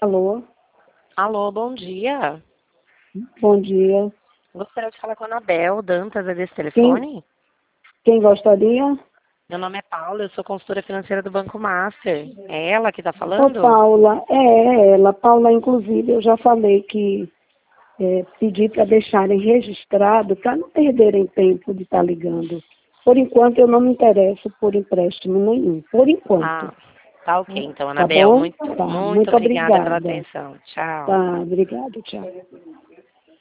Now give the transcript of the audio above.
Alô? Alô, bom dia. Bom dia. Gostaria de falar com a Anabel Dantas, é desse telefone? Quem gostaria? Meu nome é Paula, eu sou consultora financeira do Banco Master. É ela que está Ô, falando? Paula, é ela. Paula, inclusive, eu já falei que pedi para deixarem registrado para não perderem tempo de estar ligando. Por enquanto, eu não me interesso por empréstimo nenhum. Por enquanto. Ah, tá ok. Então, Tá Anabel, bom? muito, Tá. muito Muito obrigada pela obrigada. atenção. Tchau. Tá, obrigada. Tchau.